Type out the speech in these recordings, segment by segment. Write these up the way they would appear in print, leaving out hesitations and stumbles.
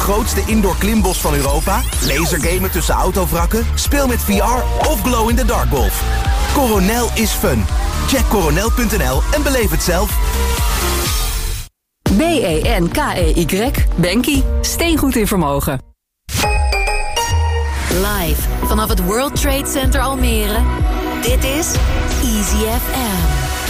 grootste indoor klimbos van Europa, lasergamen tussen autovrakken, speel met VR of glow-in-the-dark golf. Coronel is fun. Check coronel.nl en beleef het zelf. BENKEY. Bankie. Steengoed in vermogen. Live vanaf het World Trade Center Almere. Dit is Easy FM.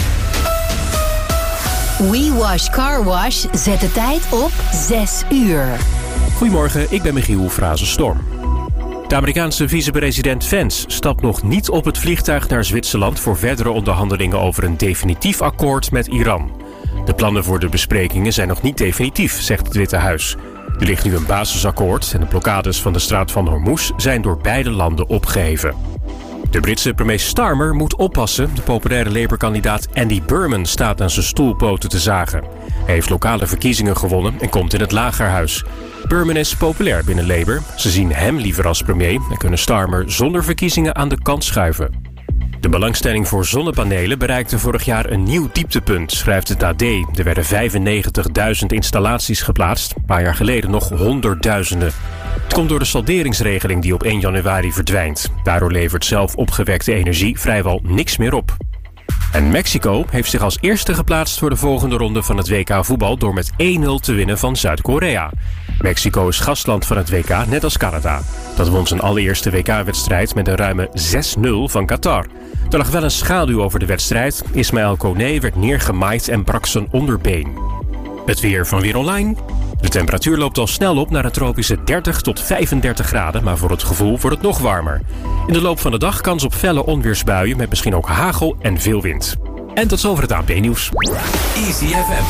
We Wash Car Wash zet de tijd op 6 uur. Goedemorgen, ik ben Michiel Frazenstorm. De Amerikaanse vicepresident Vance stapt nog niet op het vliegtuig naar Zwitserland voor verdere onderhandelingen over een definitief akkoord met Iran. De plannen voor de besprekingen zijn nog niet definitief, zegt het Witte Huis. Er ligt nu een basisakkoord en de blokkades van de straat van Hormuz zijn door beide landen opgeheven. De Britse premier Starmer moet oppassen. De populaire Labour-kandidaat Andy Burnham staat aan zijn stoelpoten te zagen. Hij heeft lokale verkiezingen gewonnen en komt in het Lagerhuis. Burnham is populair binnen Labour. Ze zien hem liever als premier en kunnen Starmer zonder verkiezingen aan de kant schuiven. De belangstelling voor zonnepanelen bereikte vorig jaar een nieuw dieptepunt, schrijft het AD. Er werden 95.000 installaties geplaatst, een paar jaar geleden nog honderdduizenden. Het komt door de salderingsregeling die op 1 januari verdwijnt. Daardoor levert zelf opgewekte energie vrijwel niks meer op. En Mexico heeft zich als eerste geplaatst voor de volgende ronde van het WK voetbal door met 1-0 te winnen van Zuid-Korea. Mexico is gastland van het WK, net als Canada. Dat won zijn allereerste WK-wedstrijd met een ruime 6-0 van Qatar. Er lag wel een schaduw over de wedstrijd. Ismaël Koné werd neergemaaid en brak zijn onderbeen. Het weer van Weer Online. De temperatuur loopt al snel op naar een tropische 30 tot 35 graden, maar voor het gevoel wordt het nog warmer. In de loop van de dag kans op felle onweersbuien met misschien ook hagel en veel wind. En tot zover het AP-nieuws. Easy FM.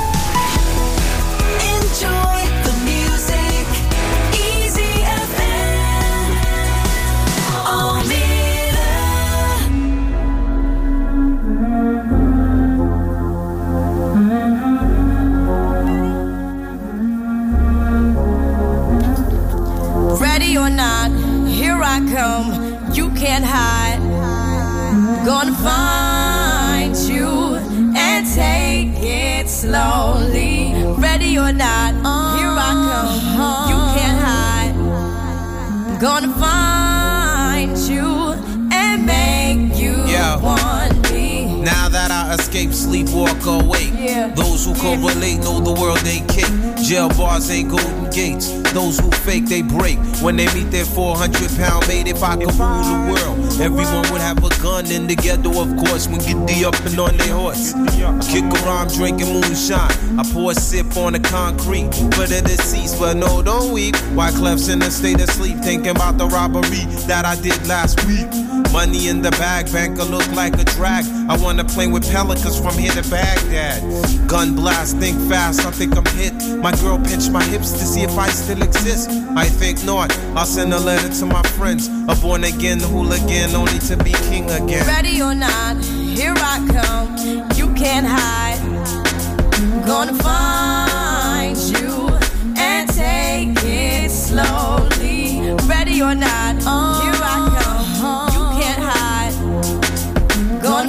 Enjoy the music. Easy FM. Almere. Ready or not, here I come. You can't hide. Gonna find you and take it slowly. Ready or not, here I come. You can't hide. Gonna find you and make you want me. Now that I escape, sleep, walk awake. Those who correlate know the world ain't kick. Jail bars ain't golden gates. Those who fake, they break. When they meet their 400-pound mate, if I could rule the world, everyone would have a gun in the ghetto, of course. When get the up and on their horse. Kick around drinking moonshine. I pour a sip on the concrete for the deceased, but no, don't weep. Wyclef's in a state of sleep, thinking about the robbery that I did last week. Money in the bag, banker look like a drag. I wanna play with pelicans from here to Baghdad. Gun blast, think fast, I think I'm hit. My girl pinched my hips to see if I still exist. I think not, I'll send a letter to my friends. A born again hooligan, only to be king again. Ready or not, here I come. You can't hide. Gonna find you and take it slowly. Ready or not, here I come. You can't hide. Gonna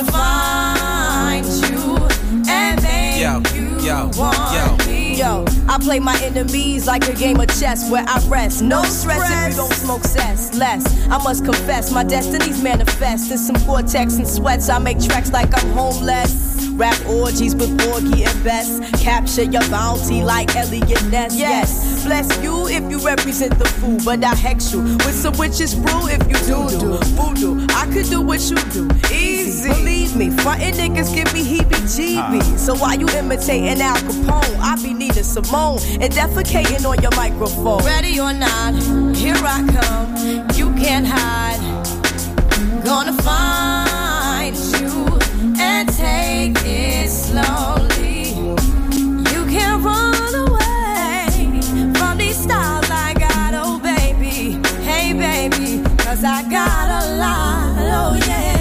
find you and make you want me. Yo, I play my enemies like a game of chess where I rest. No stress if you don't smoke cess. Less, I must confess, my destinies manifest. In some Gore-Tex and sweats, I make tracks like I'm homeless. Rap orgies with Borgie and Best. Capture your bounty like Elliot Ness. Yes, bless you if you represent the fool, but I hex you with some witches brew if you do voodoo. I could do what you do, easy. Believe me, frontin' niggas give me heebie-jeebies. So why you imitating Al Capone? I be needing Simone and defecating on your microphone. Ready or not, here I come. You can't hide. Gonna find you and take it slowly. You can't run away from these styles I got, oh baby. Hey baby, 'cause I got a lot, oh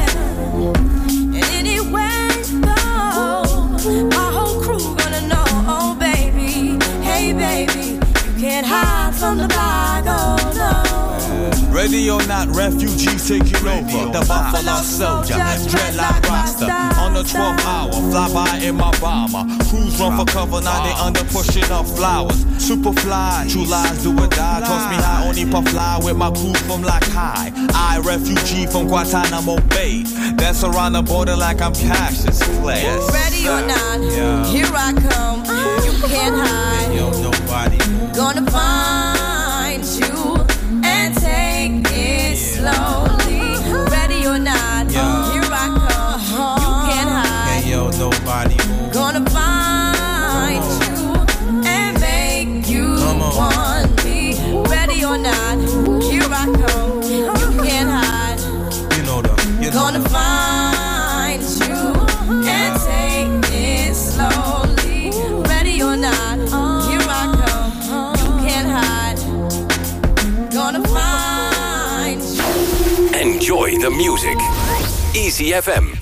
yeah. And anywhere you go, my whole crew gonna know, oh baby. Hey baby, you can't hide from the block, oh no. Ready or not, refugees taking over. The Buffalo Soldier, dreadlock roster. On the 12th hour, fly by in my bomber. Crews run for cover, now they under pushing up flowers. Superfly, true lies do or die. Toss me high, only puff fly with my crew from Lock High. I, refugee from Guantanamo Bay. Dance around the border like I'm Cassius Clay. Yes, ready or not, here I come. You can't hide. Yo, nobody Gonna find you and take it slowly. Ready or not, here I come. You can't hide. Hey, yo, nobody Gonna find you and make you want me. Ready or not, here I come. You can't hide. Gonna find you and take it slowly. Ready or not, here I come. You can't hide. Gonna find you. Enjoy the music. Easy FM.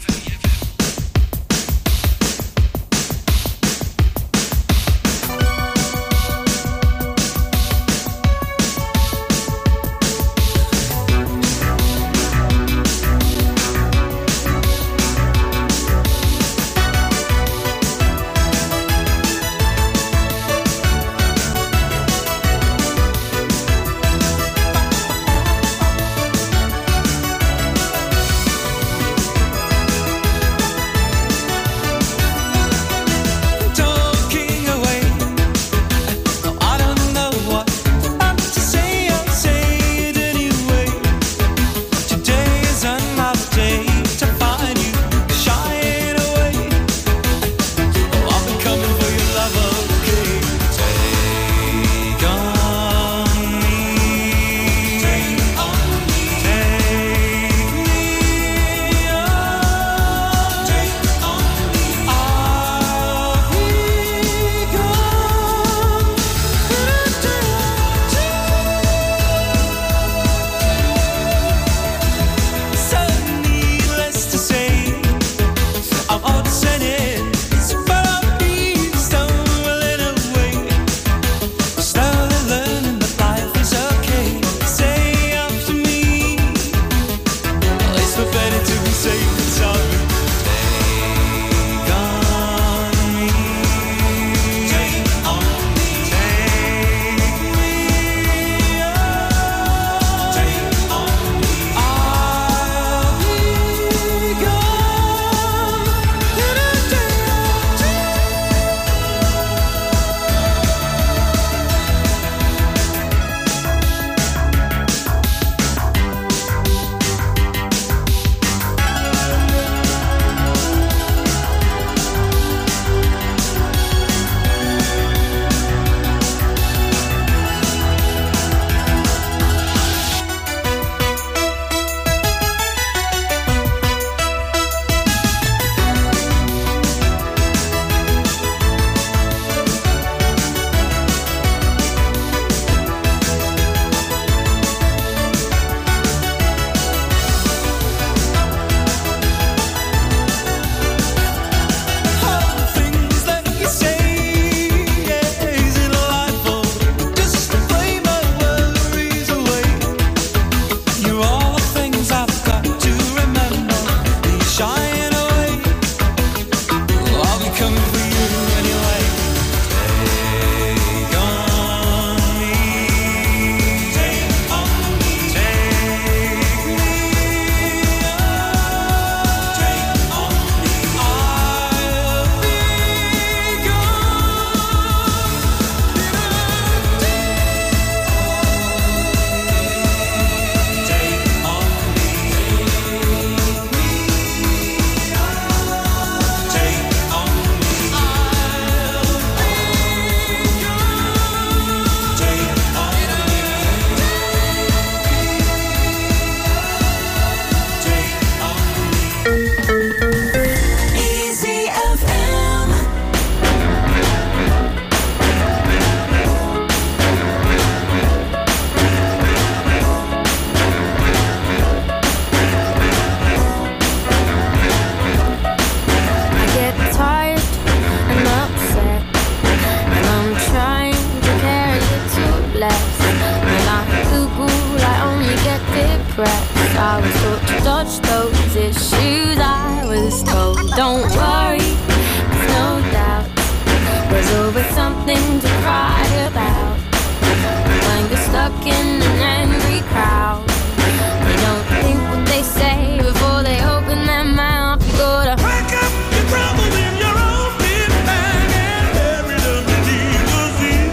regrets. I was taught to dodge those issues. I was told, don't worry, there's no doubt. There's always something to cry about. When you're stuck in an angry crowd, they don't think what they say before they open their mouth. You gotta pack up your troubles in your own big bag and bury them beneath the sea.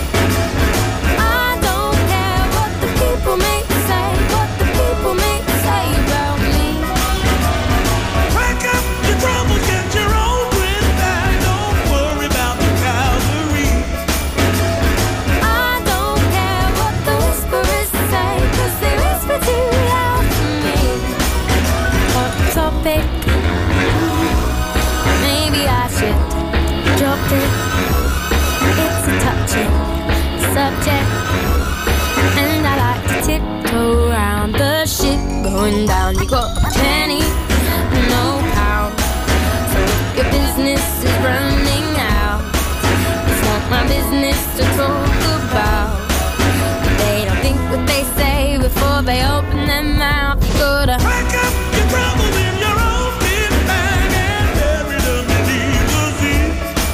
I don't care what the people may say, what the people may say about me. Pack up your troubles, get your own big bag. Don't worry about the Calvary. I don't care what the whisperers say, 'cause they whisper too loud for me. Hot topic, maybe I should drop it. It's a touching subject, and I like to tiptoe around the shit going down. You got a penny, no pound. So if your business is running out, it's not my business to talk about. They don't think what they say before they open their mouth. You gotta pack up your troubles in your own big bag and bury them beneath the sea.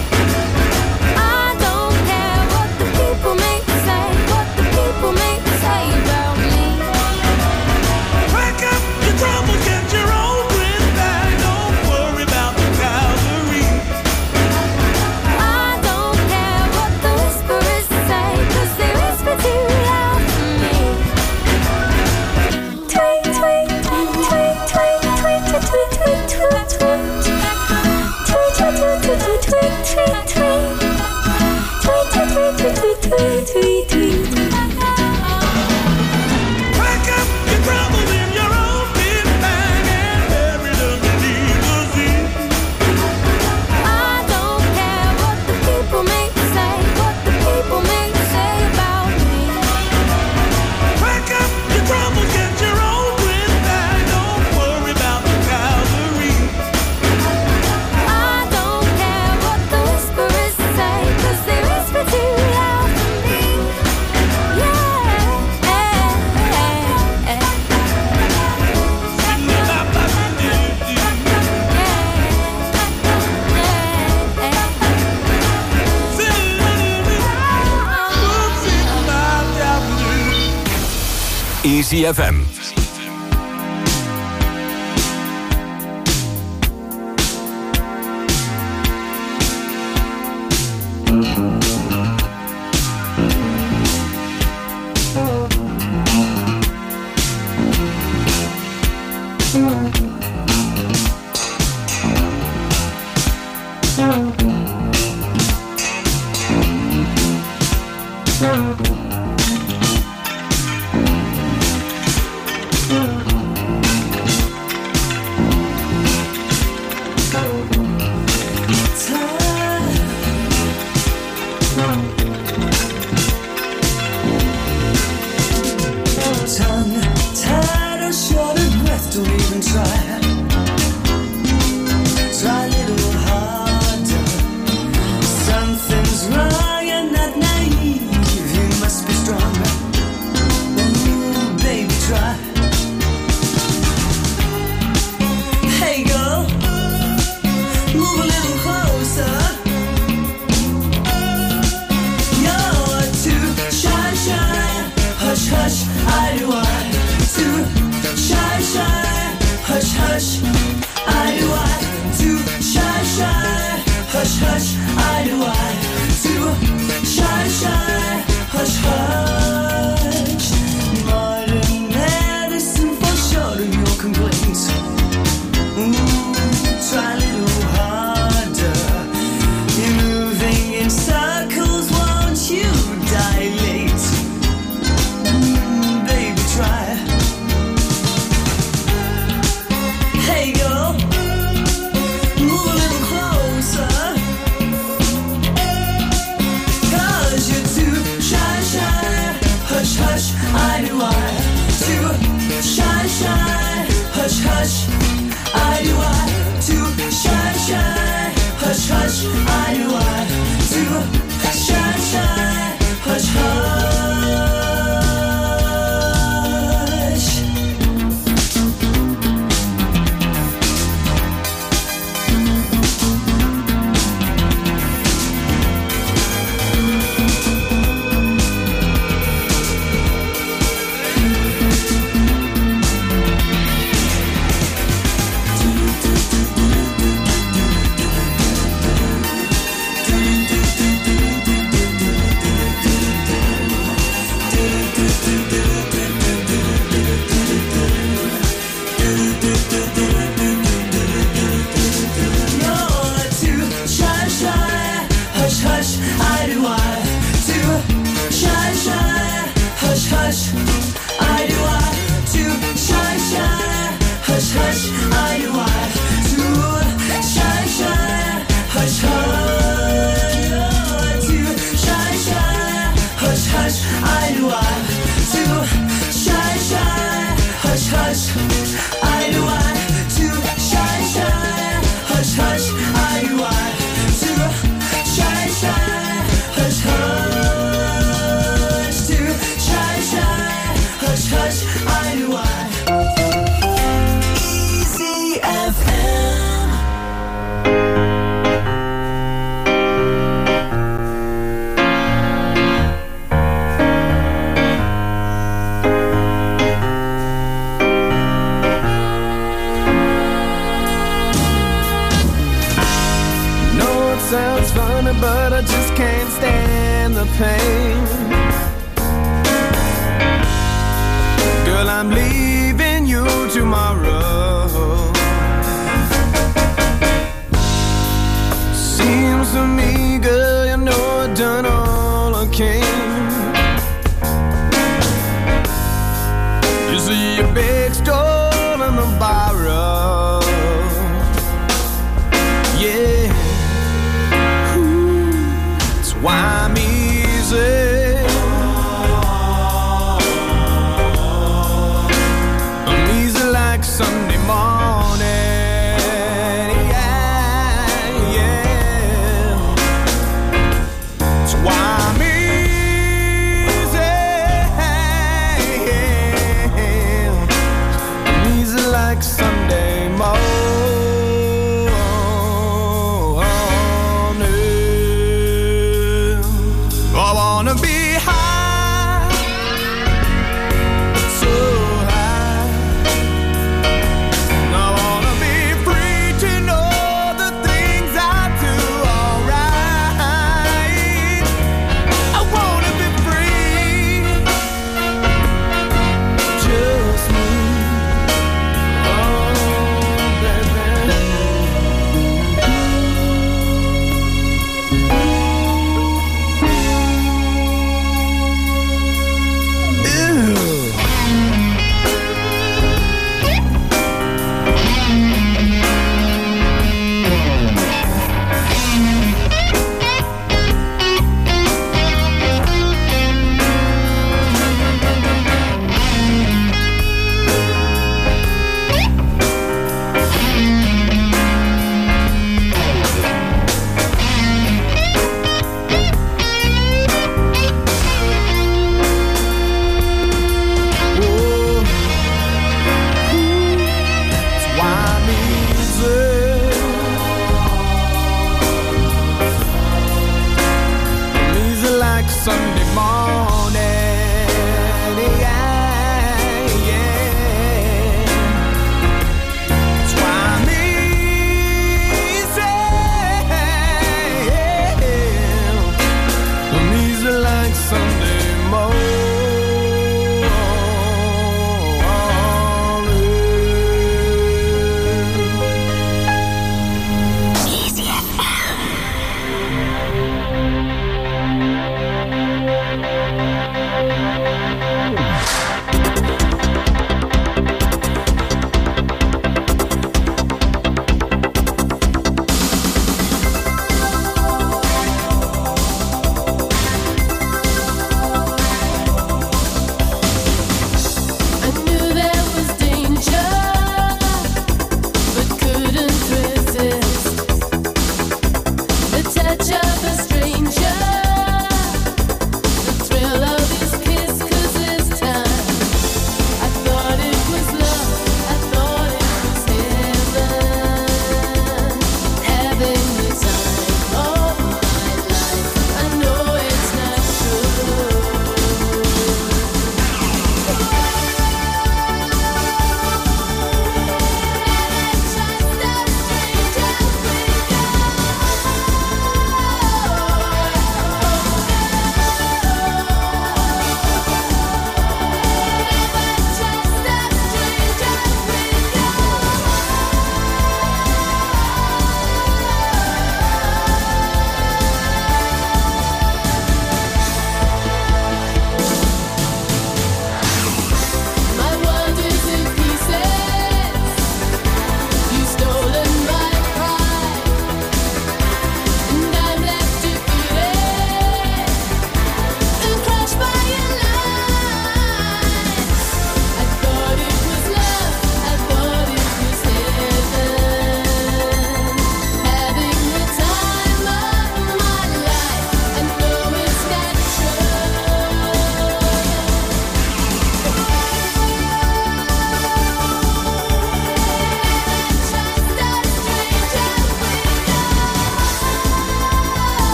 I don't care what the people may say, what the people may say about me. Pack up your troubles, get your own big bag. Don't worry about the Calvary. I don't care what the whisperers say, 'cause they whisper too loud for me. Tweet, tweet, tweet, tweet, tweet, tweet, tweet, tweet, tweet, tweet, tweet, tweet, tweet, tweet, tweet, tweet, tweet, tweet. Pack up your troubles in your own big bag and bury them beneath the sea. I don't care what the people may say, what the people may say about me. Pack up your troubles, get your own big bag. Don't worry about the Calvary. I don't care what the whisperers say, 'cause they whisper too loud for me. Easy FM. Shine, shine. Girl, I'm leaving you tomorrow. Seems to me, girl, you know I've done all I can. You see your big store in the borrow. Yeah. Ooh, that's why I'm easy.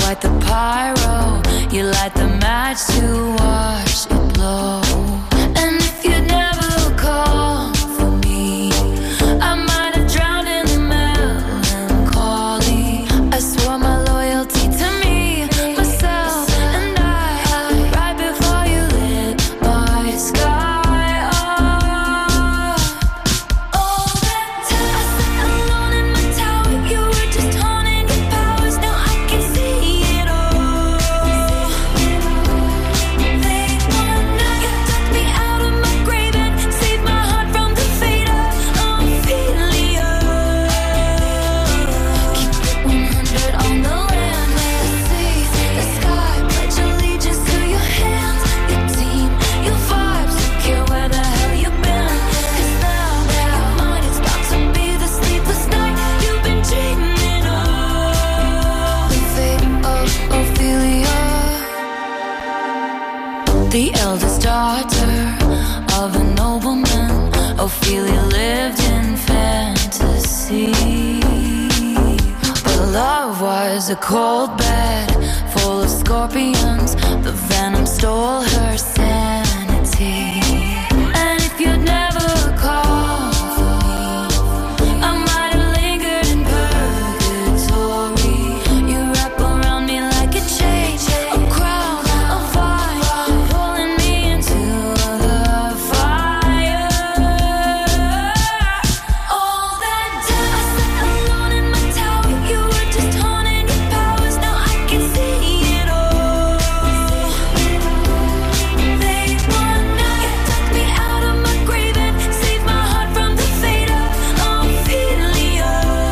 quite the pyro. You light the match to watch it blow. And if you'd never call for me, I might have drowned in the melancholy. I swore my loyalty to me, myself, and I, right before you lit my sky up. All that time I sat alone in my tower, you were just honing your powers. Now I can see it all. Late one night, you took me out of my grave and saved my heart from the fate of Ophelia. Keep it 100 on the land, may I see the sky. Pledge allegiance to your hands, your team, your vibes. Don't care where the hell you've been, 'cause now your mind is about to be the sleepless night you've been dreaming of. The fate of Ophelia, the eldest daughter of a nobleman. Ophelia lived in fantasy, but love was a cold bed full of scorpions. The venom stole her sanity. And if you'd never called for me, I might have lingered in purgatory. You wrap around me like a chain, a crown, a vine, pulling me into the fire. All that time I sat alone in my tower, you were just honing your powers. Now I can see it all. Late one night, you took me out of my grave and saved my heart from the fate of Ophelia.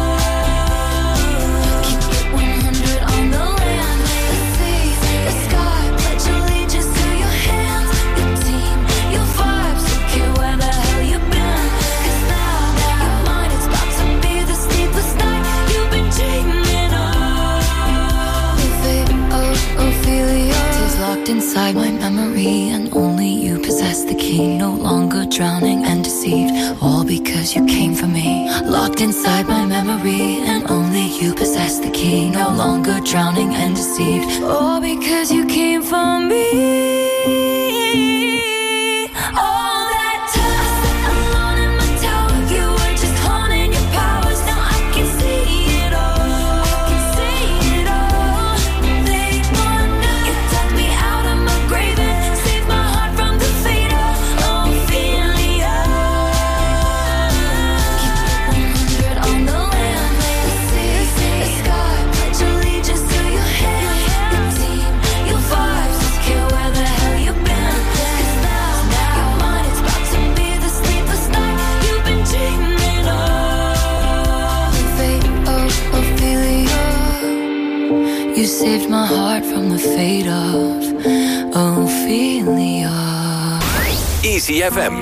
Keep it 100 on the land, the sea, the sky. Pledge allegiance to your hands, your team, your vibes. Don't care where the hell you've been, 'cause now your mind is about to be the sleepless night you've been dreaming of. The fate of Ophelia is locked inside my memory, and only you possess the key. No longer drowning and deceived, all because you came for me. Locked inside my memory, and only you possess the key. No longer drowning and deceived, all because you came for me. All that time I sat alone in my tower, you were just honing your powers. Now I can see it all. I can see it all. Late one night, you took me out of my grave and saved my heart from the fate of Ophelia. Keep it 100 on the land, the sea, the sky. Pledge allegiance to your hands, your team, your vibes. Don't care where the hell you've been, 'cause now your mind is about to be the sleepless night you've been dreaming of. The fate of Ophelia, you saved my heart from the fate of Ophelia. Easy FM.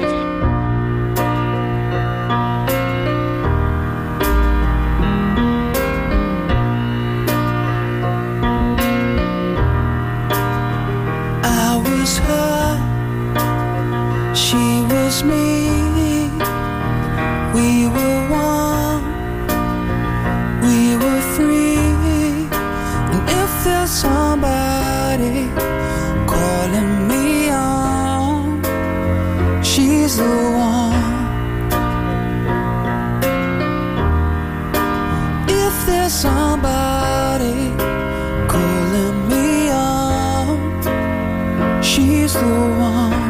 I was her, she was me. We were one, we were free. And if there's somebody calling me on, she's the one. If there's somebody calling me on, she's the one.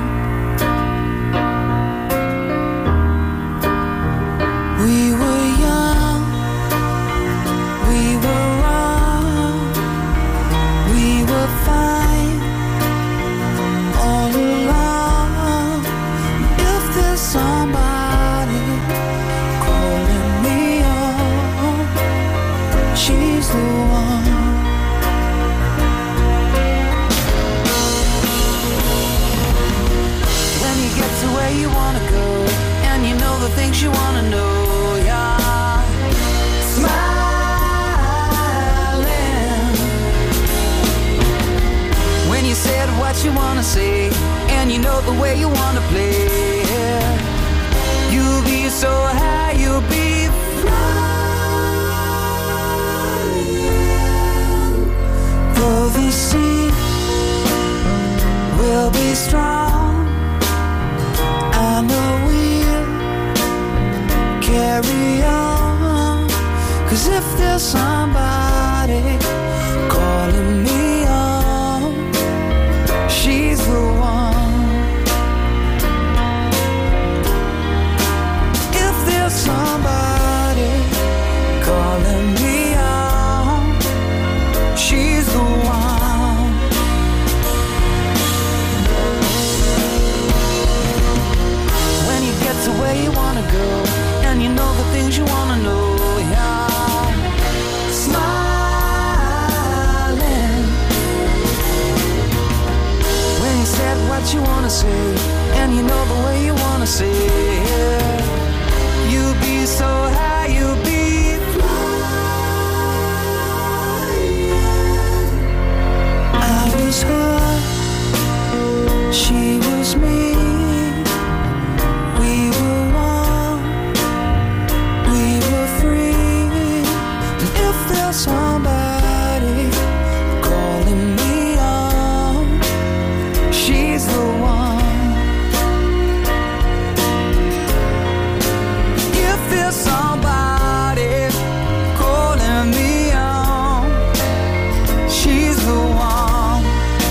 We were young, we were wrong, we were fine all along. If there's somebody calling me on, she's the one. When you get to where you wanna go, and you know the things you wanna know, yeah. Smiling. When you said what you wanna say, and you know the way you wanna play, you'll be so high, you'll be flying. carry on. 'Cause if there's somebody calling me on, she's the one. If there's somebody calling me on, she's the one. When you get to where you wanna go, and you know the things you wanna know, yeah. Smiling when you said what you wanna say, and you know the way you wanna say it. You'll be so high, you'll be flying. I was her, she was me. We were one, we were free. And if there's somebody calling me on, she's the one. If there's somebody calling me on, she's the one.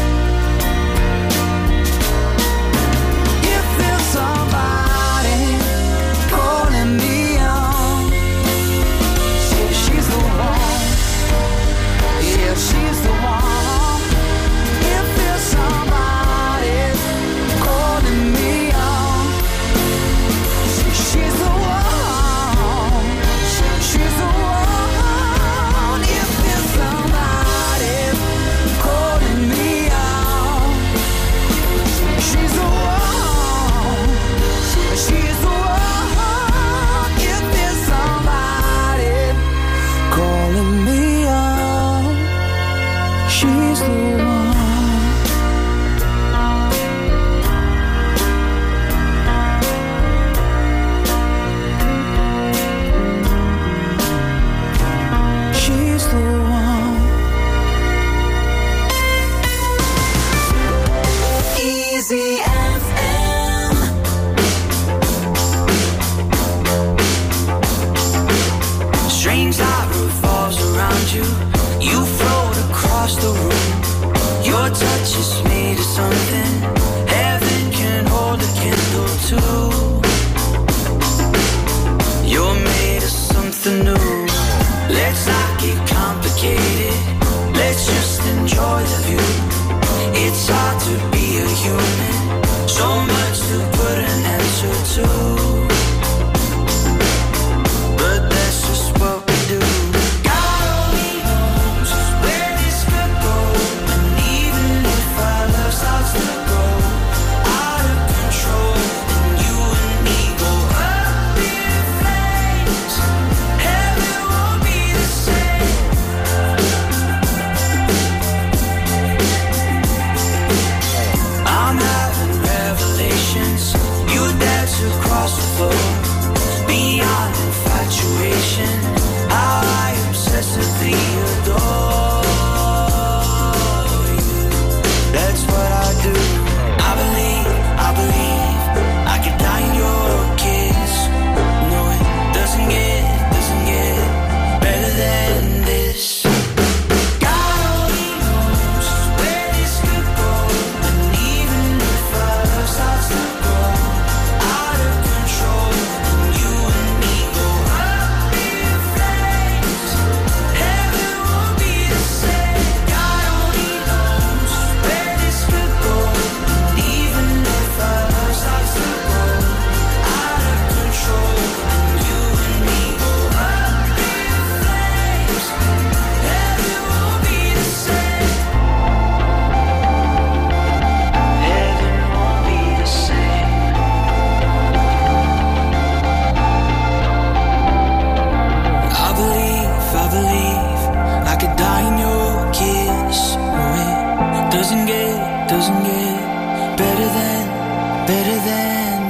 If there's somebody calling me on, she's the one. Yeah, she's the one. If there's somebody calling me on, she's the one. She's the one. If there's somebody calling me on, she's the one. She's the one. If there's somebody calling me on, she's the one. She's the one. Easy FM. Strange light revolves around you. You float across the room. Your touch is made of something heaven can hold a candle to. You're made of something new. Let's not get complicated. Let's just enjoy the view. It's hard to be a human. So much to put an answer to. But that's just what we do. God only knows where this could go. And even if our love starts to grow out of control, and you and me go up in flames, heaven won't be the same. I'm having revelations. You dance across the floor. Beyond infatuation, how I obsessively adore you. That's what I do. I believe I could die in your kiss. No, it doesn't get better than this. God only knows where this could go. And even if our love starts to grow out of control, and you and me go up in flames, heaven won't be the same. God only knows where this could go. And even if our love starts to grow out of control, and you and me go up in flames, heaven won't be the same. Heaven won't be the same. I believe I could die in your kiss. Oh, it doesn't get better than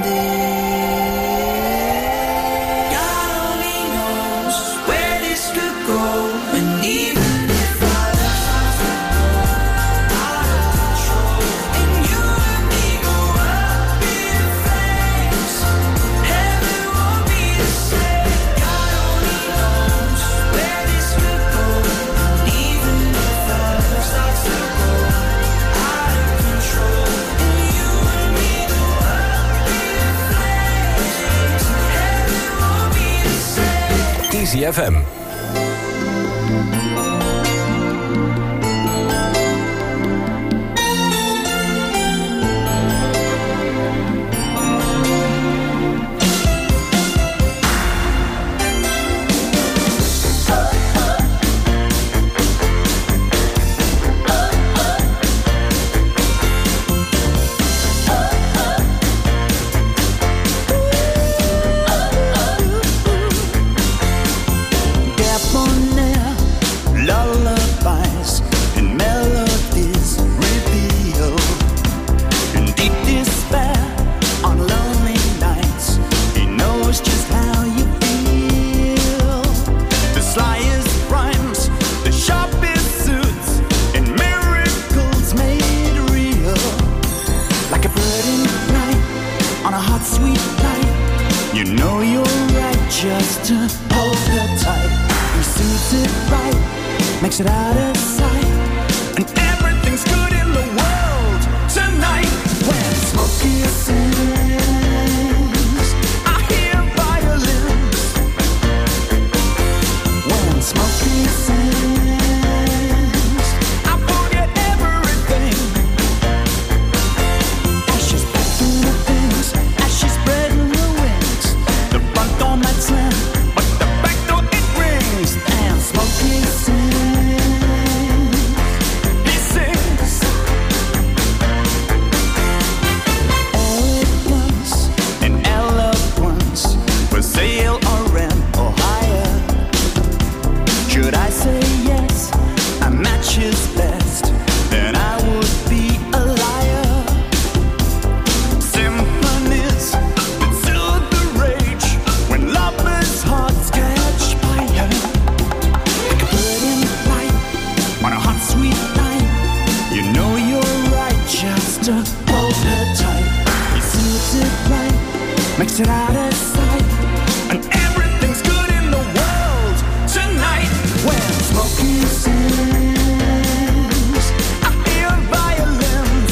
this. God only knows where this could go. And even if our love starts to grow out of control, and you and me go up in flames, heaven won't be the same. Easy FM. Makes it out of sight, and everything's good in the world tonight. When Smokey sings, I hear violins. When Smokey sings, I forget everything. As she's packing the things, as she's spreading her wings, the front door might slam, but the back door it rings. And Smokey sings. Makes it out of sight, and everything's good in the world tonight. When Smokey sings, I hear violins.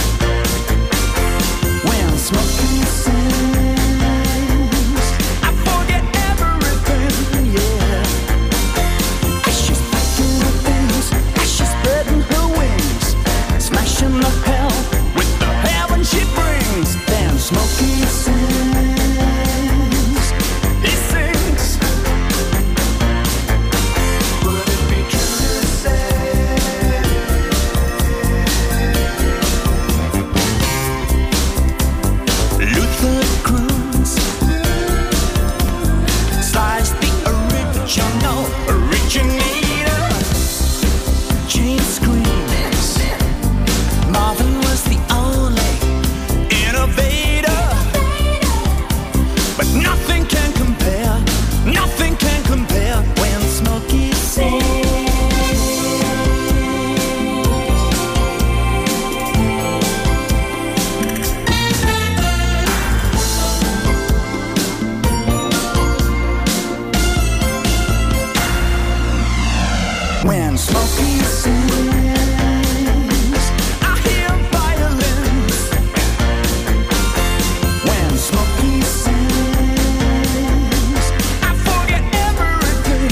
When Smokey sings, I forget everything, yeah. As she's packing her things, as she's spreading her wings, smashing the hell with the heaven she brings. Then Smokey sings. When Smokey sings, I hear violins. When Smokey sings, I forget everything.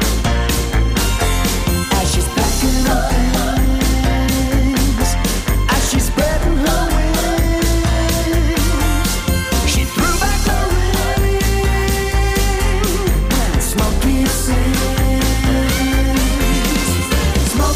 As she's packing her things, as she's spreading her wings, she threw back the ring. When Smokey sings, Smokey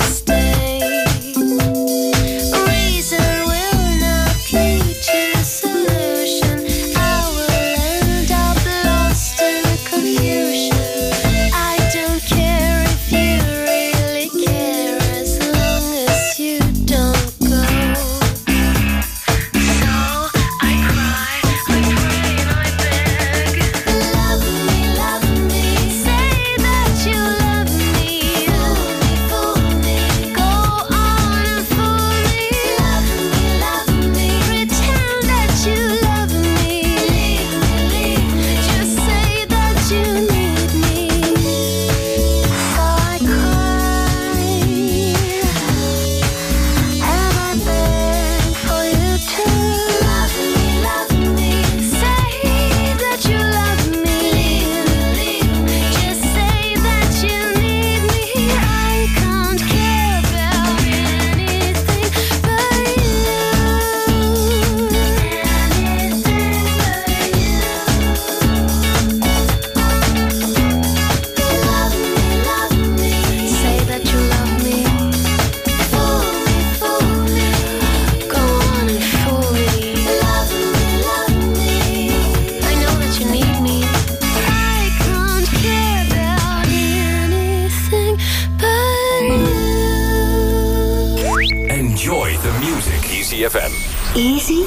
Easy FM. Easy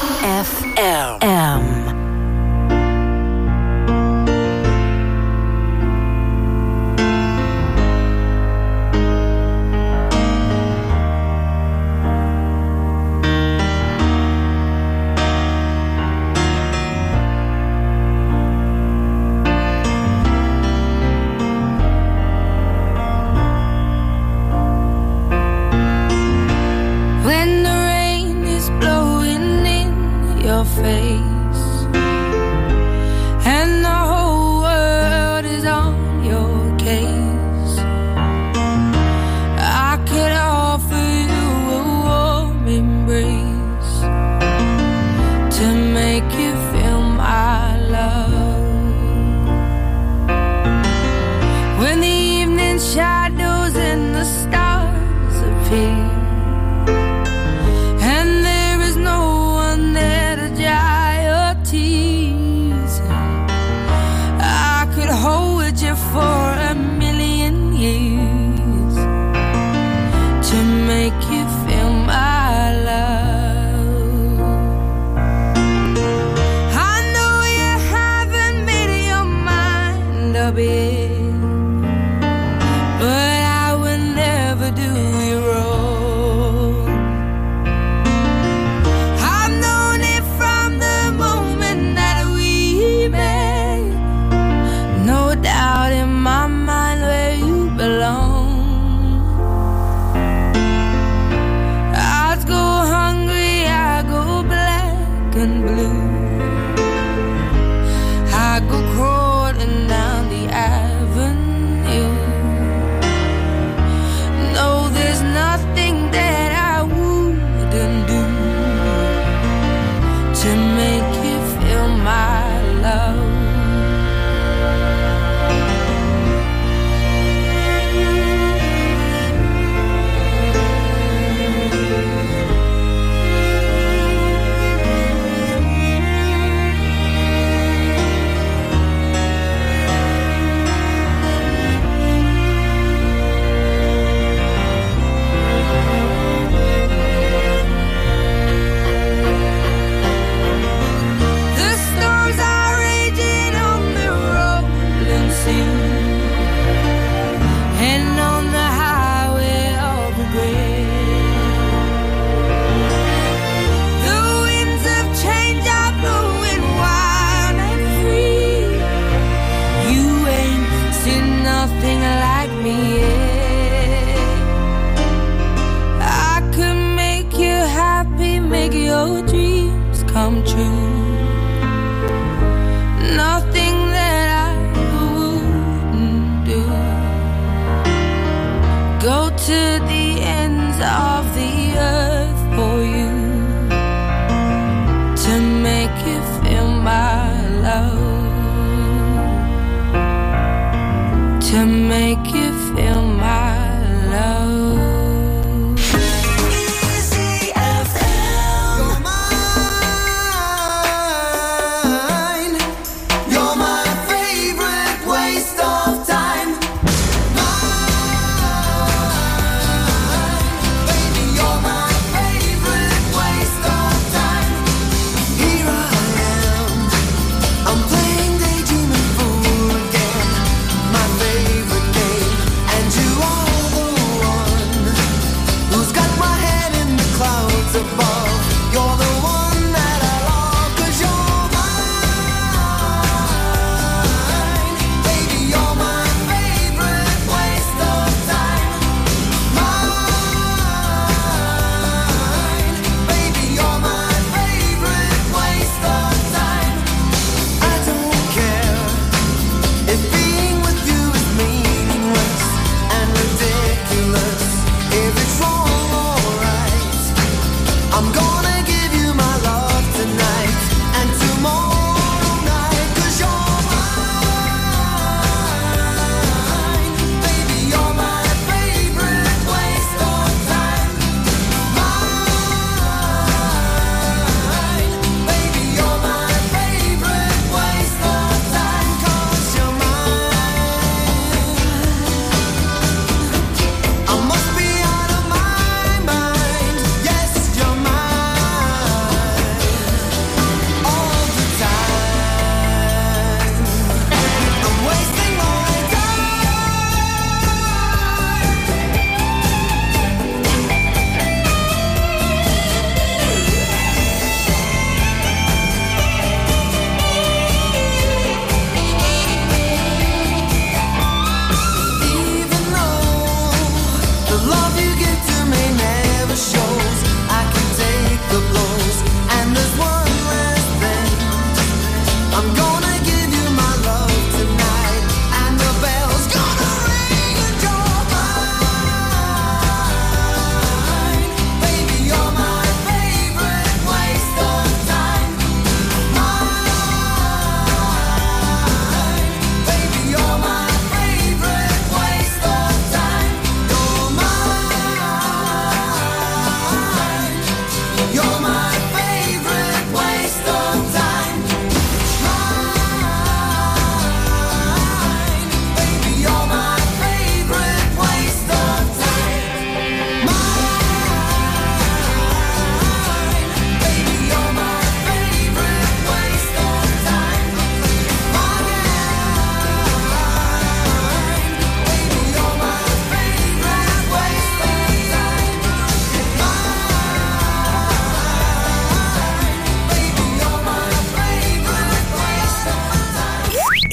FM. To make you feel my love.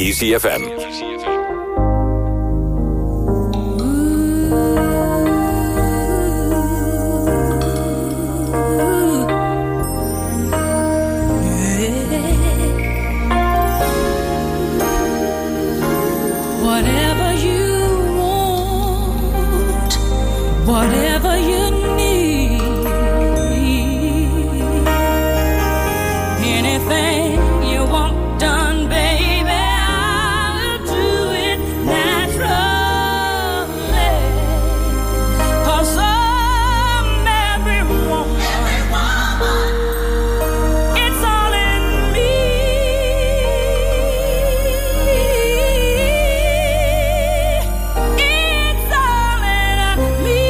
Easy FM. Whatever you want, whatever you need, anything you want done, baby, I'll do it naturally. 'Cause I'm every woman, it's all in me. It's all in me.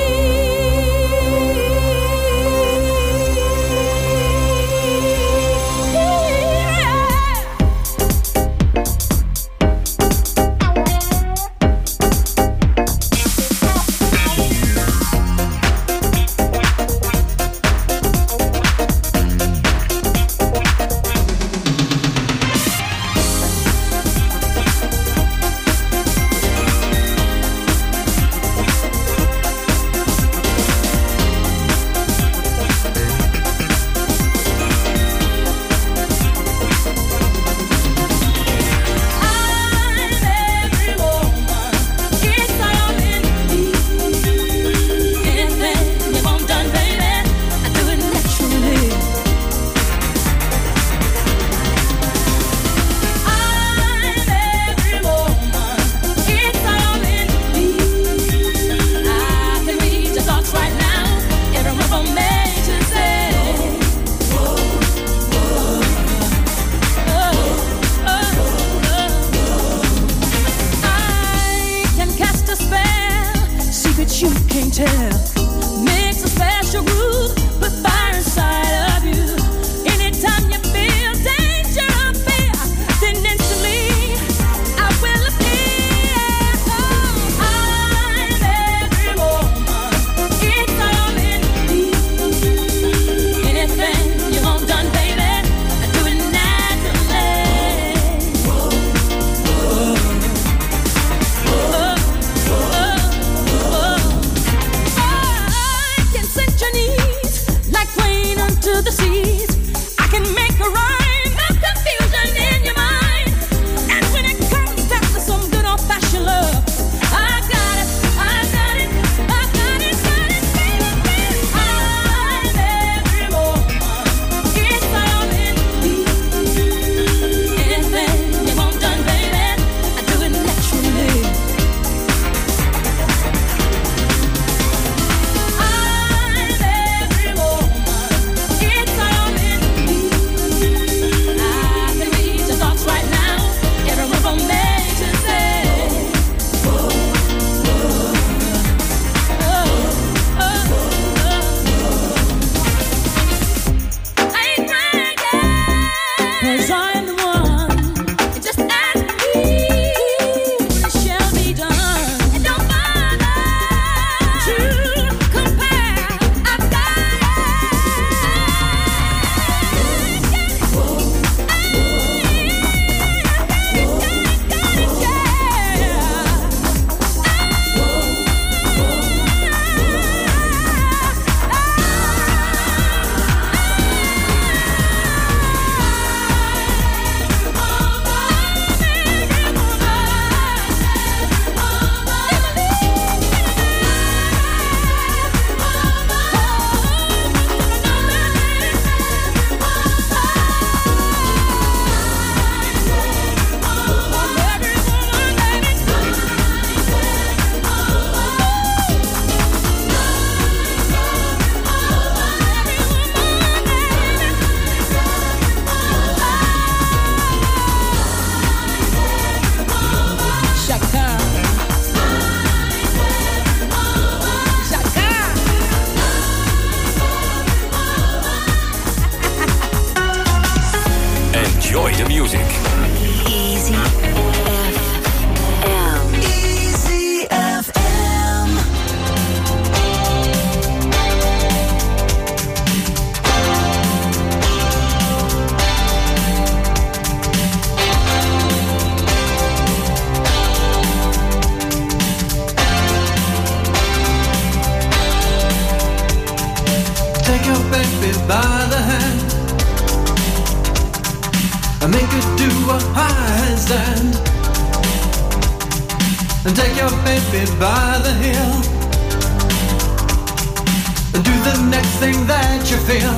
You can't tell. Makes a special groove, put fire inside of you. Anytime you feel danger or fear, then instantly I will appear. Oh, I'm every woman, it's all in me. Anything you want done, baby, I do it naturally. Oh, oh, oh. Take your baby by the hand and make her do a handstand. And take your baby by the heel and do the next thing that you feel.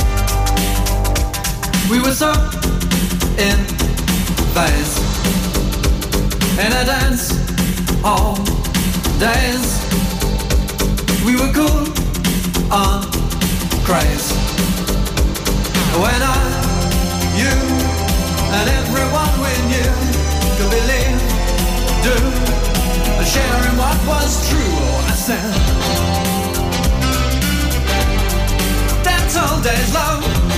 We were so in phase in a dance all days. We were cool on craze. When you and everyone we knew could believe, do, sharing what was true. Oh, I said, dance all days long.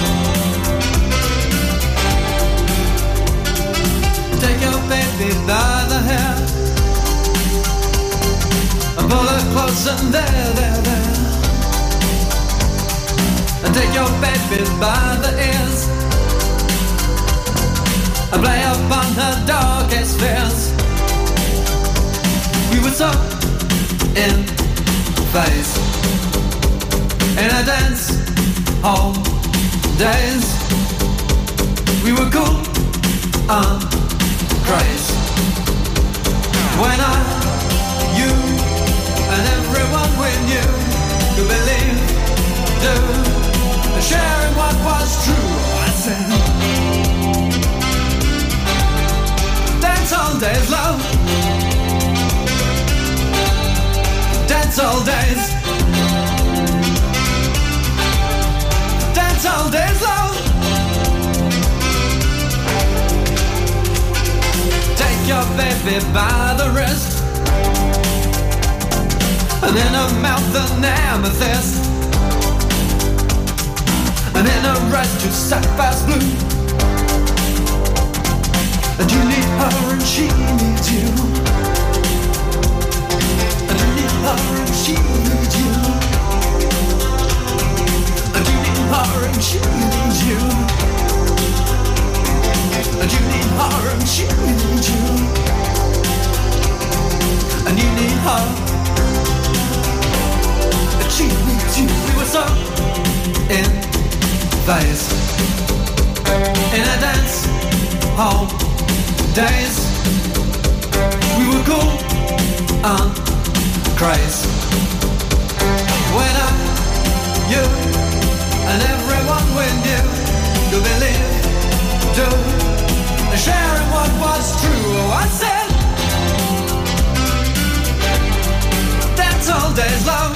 Take your baby by the hair and pull her close and there. And take your baby by the ears and play upon her darkest fears. We were so in phase in a dance all days. We were cool on craze. When you and everyone we knew could believe, do, sharing what was true. I said, dance all days, love. Dance all days. Dance all days, love. Take your baby by the wrist and in her mouth an amethyst, and in her eyes two sapphire's blue. And you need her and she needs you. And you need her and she needs you. And you need her and she needs you. And you need her and she needs you. And you need her and she needs you. We were so in phase in a dance hall days. We were cool on craze. When you and everyone we knew could believe, do, sharing what was true. Oh, I said, dance all days, love.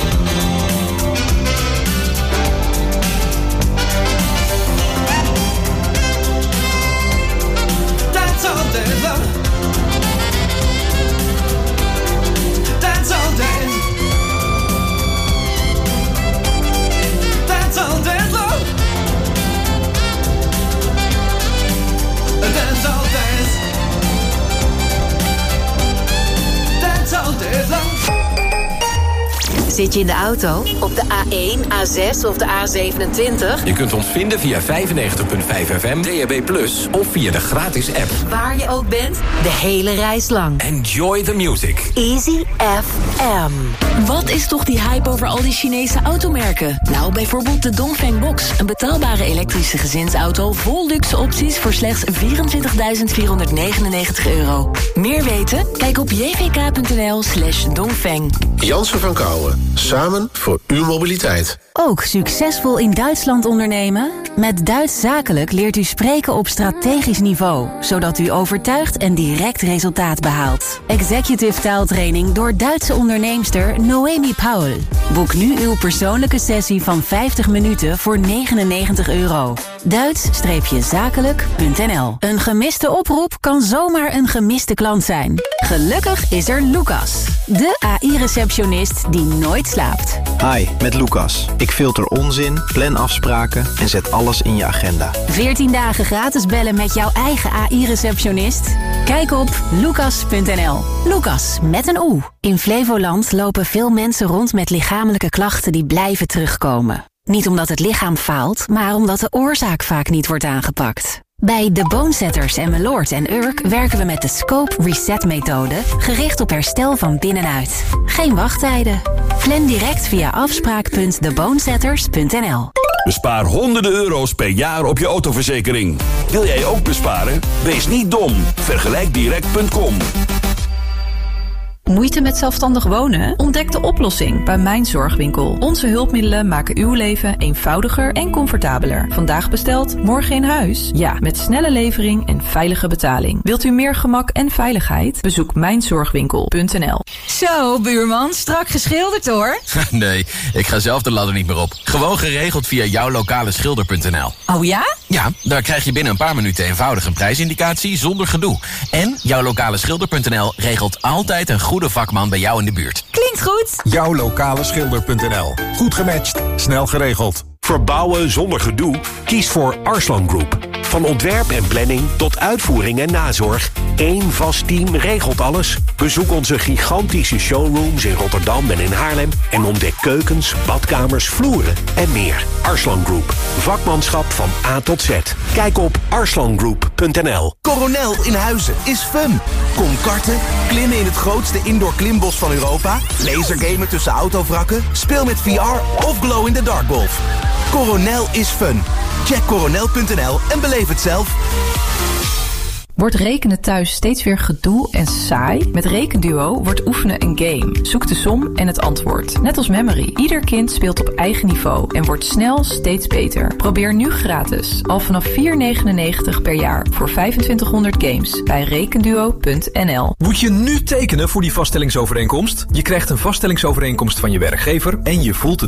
Dance all days, love. Dance all days. Dance all days, love. Dance all days. Dance all days, love. Zit je in de auto? Op de A1, A6 of de A27? Je kunt ons vinden via 95.5 FM, DAB+, of via de gratis app. Waar je ook bent, de hele reis lang. Enjoy the music. Easy FM. Wat is toch die hype over al die Chinese automerken? Nou, bijvoorbeeld de Dongfeng Box. Een betaalbare elektrische gezinsauto vol luxe opties voor slechts €24.499. Meer weten? Kijk op jvk.nl/Dongfeng. Jansen van Kouwen. Samen voor uw mobiliteit. Ook succesvol in Duitsland ondernemen? Met Duits Zakelijk leert u spreken op strategisch niveau, zodat u overtuigt en direct resultaat behaalt. Executive taaltraining door Duitse onderneemster Noemi Paul. Boek nu uw persoonlijke sessie van 50 minuten voor €99. Duits-zakelijk.nl. Een gemiste oproep kan zomaar een gemiste klant zijn. Gelukkig is er Lucas, de AI-receptionist die nooit slaapt. Hi, met Lucas. Ik filter onzin, plan afspraken en zet alles in je agenda. 14 dagen gratis bellen met jouw eigen AI-receptionist? Kijk op lucas.nl. Lucas met een O. In Flevoland lopen veel mensen rond met lichamelijke klachten die blijven terugkomen. Niet omdat het lichaam faalt, maar omdat de oorzaak vaak niet wordt aangepakt. Bij De Bonesetters en Meloord en Urk werken we met de Scope Reset methode, gericht op herstel van binnenuit. Geen wachttijden. Plan direct via afspraak.debonesetters.nl. Bespaar honderden euro's per jaar op je autoverzekering. Wil jij ook besparen? Wees niet dom. Vergelijkdirect.com. Moeite met zelfstandig wonen? Ontdek de oplossing bij Mijn Zorgwinkel. Onze hulpmiddelen maken uw leven eenvoudiger en comfortabeler. Vandaag besteld, morgen in huis? Ja, met snelle levering en veilige betaling. Wilt u meer gemak en veiligheid? Bezoek mijnzorgwinkel.nl. Zo, buurman, strak geschilderd hoor. Nee, ik ga zelf de ladder niet meer op. Gewoon geregeld via jouwlokaleschilder.nl. Oh ja? Ja, daar krijg je binnen een paar minuten eenvoudig een prijsindicatie zonder gedoe. En jouwlokaleschilder.nl regelt altijd een goede vakman bij jou in de buurt. Klinkt goed. Jouwlokaleschilder.nl. Goed gematcht, snel geregeld. Verbouwen zonder gedoe? Kies voor Arslan Group. Van ontwerp en planning tot uitvoering en nazorg. Eén vast team regelt alles. Bezoek onze gigantische showrooms in Rotterdam en in Haarlem. En ontdek keukens, badkamers, vloeren en meer. Arslan Group. Vakmanschap van A tot Z. Kijk op arslangroup.nl. Coronel in Huizen is fun. Kom karten, klimmen in het grootste indoor klimbos van Europa, lasergamen tussen autovrakken, speel met VR of glow in the dark golf. Coronel is fun. Check coronel.nl en beleef het zelf. Wordt rekenen thuis steeds weer gedoe en saai? Met Rekenduo wordt oefenen een game. Zoek de som en het antwoord. Net als Memory. Ieder kind speelt op eigen niveau en wordt snel steeds beter. Probeer nu gratis. Al vanaf €4,99 per jaar voor 2500 games bij Rekenduo.nl. Moet je nu tekenen voor die vaststellingsovereenkomst? Je krijgt een vaststellingsovereenkomst van je werkgever en je voelt het